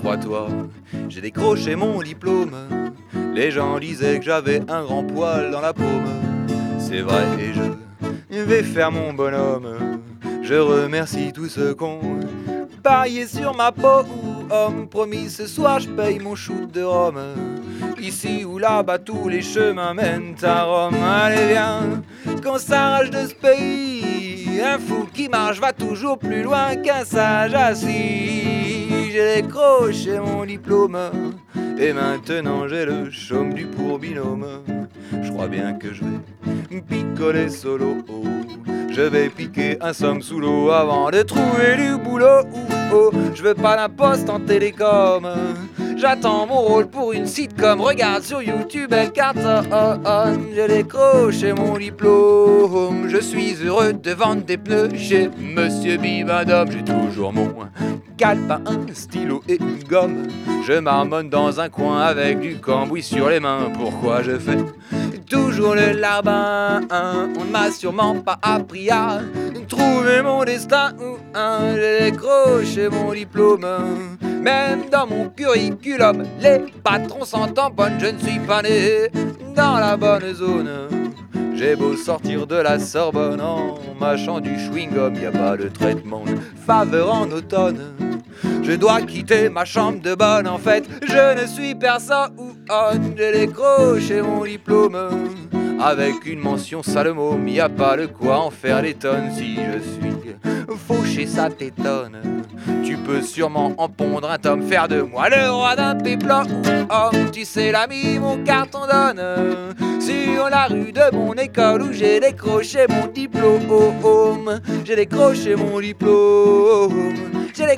crois-toi, j'ai décroché mon diplôme. Les gens disaient que j'avais un grand poil dans la paume. C'est vrai et je vais faire mon bonhomme. Je remercie tous ceux qu'on parié sur ma peau ou homme. Promis ce soir je paye mon shoot de Rome. Ici ou là-bas tous les chemins mènent à Rome. Allez viens, qu'on s'arrache de ce pays. Un fou qui marche va toujours plus loin qu'un sage assis. J'ai décroché mon diplôme et maintenant j'ai le chaume du pour binôme. Je crois bien que je vais picoler solo. Je vais piquer un somme sous l'eau avant de trouver du boulot. Je veux pas d'imposte en télécom. J'attends mon rôle pour une sitcom. Regarde sur YouTube, elle cartonne. J'ai décroché mon diplôme. Je suis heureux de vendre des pneus chez Monsieur Bibendum. J'ai toujours mon calepin, un stylo et une gomme. Je marmonne dans un coin avec du cambouis sur les mains. Pourquoi je fais toujours le larbin? On ne m'a sûrement pas appris à trouver mon destin. J'ai décroché mon diplôme. Même dans mon curriculum, les patrons s'en tamponnent. Je ne suis pas né dans la bonne zone. J'ai beau sortir de la Sorbonne en mâchant du chewing-gum, y a pas de traitement de faveur en automne. Je dois quitter ma chambre de bonne, en fait, je ne suis personne. J'ai décroché mon diplôme avec une mention Salomon. Y a pas de quoi en faire des tonnes. Si je suis fauché, ça t'étonne. Tu peux sûrement en pondre un tome, faire de moi le roi d'un péplum. Tu sais l'ami, mon carton donne sur la rue de mon école où j'ai décroché mon diplôme. J'ai décroché mon diplôme. J'ai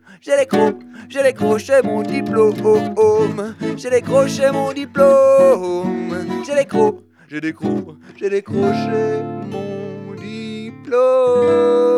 décroché mon diplôme. J'ai décroché mon diplôme. J'ai décroché mon diplôme.